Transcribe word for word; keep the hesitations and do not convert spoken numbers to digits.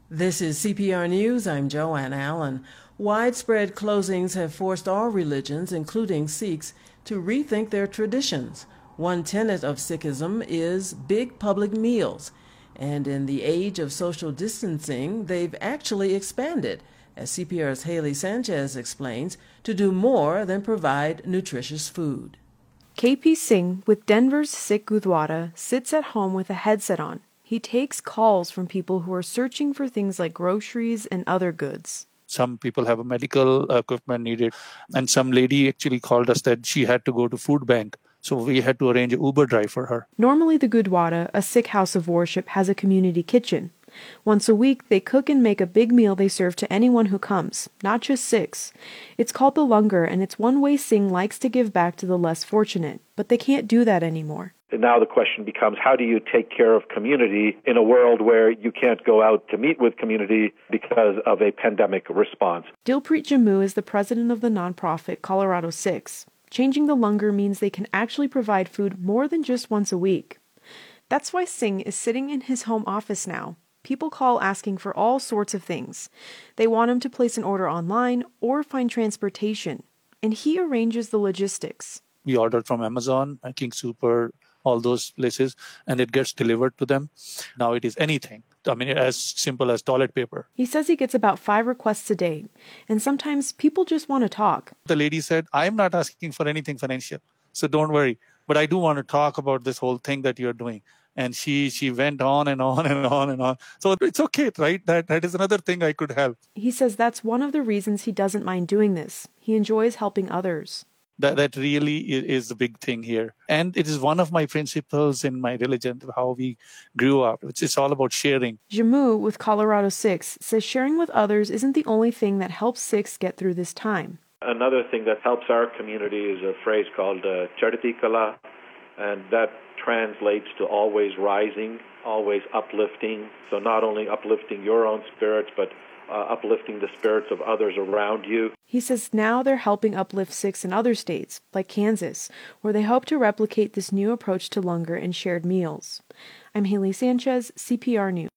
This is C P R News. I'm Joanne Allen. Widespread closings have forced all religions, including Sikhs, to rethink their traditions. One tenet of Sikhism is big public meals, and in the age of social distancing, they've actually expanded, as C P R's Haley Sanchez explains, to do more than provide nutritious food. K P Singh with Denver's Sikh Gurdwara sits at home with a headset on. He takes calls from people who are searching for things like groceries and other goods. Some people have a medical equipment needed. And some lady actually called us that she had to go to food bank. So we had to arrange an Uber drive for her. Normally the Gurdwara, a Sikh house of worship, has a community kitchen. Once a week, they cook and make a big meal they serve to anyone who comes, not just Sikhs. It's called the Langar, and it's one way Singh likes to give back to the less fortunate. But they can't do that anymore. And now the question becomes, how do you take care of community in a world where you can't go out to meet with community because of a pandemic response? Dilpreet Jammu is the president of the nonprofit Colorado Sikhs. Changing the Langar means they can actually provide food more than just once a week. That's why Singh is sitting in his home office now. People call asking for all sorts of things. They want him to place an order online or find transportation, and he arranges the logistics. We ordered from Amazon, King Super, all those places, and it gets delivered to them. Now it is anything. I mean, as simple as toilet paper. He says he gets about five requests a day, and sometimes people just want to talk. The lady said, I'm not asking for anything financial, so don't worry. But I do want to talk about this whole thing that you're doing. And she she went on and on and on and on. So it's okay, right? That that is another thing I could help. He says that's one of the reasons he doesn't mind doing this. He enjoys helping others. That that really is the big thing here. And it is one of my principles in my religion, how we grew up. It's, it's all about sharing. Jammu with Colorado Sikhs says sharing with others isn't the only thing that helps Sikhs get through this time. Another thing that helps our community is a phrase called uh, Chadti Kala, and that translates to always rising, always uplifting. So not only uplifting your own spirits, but uh, uplifting the spirits of others around you. He says now they're helping uplift Sikhs in other states, like Kansas, where they hope to replicate this new approach to Langar and shared meals. I'm Haley Sanchez, C P R News.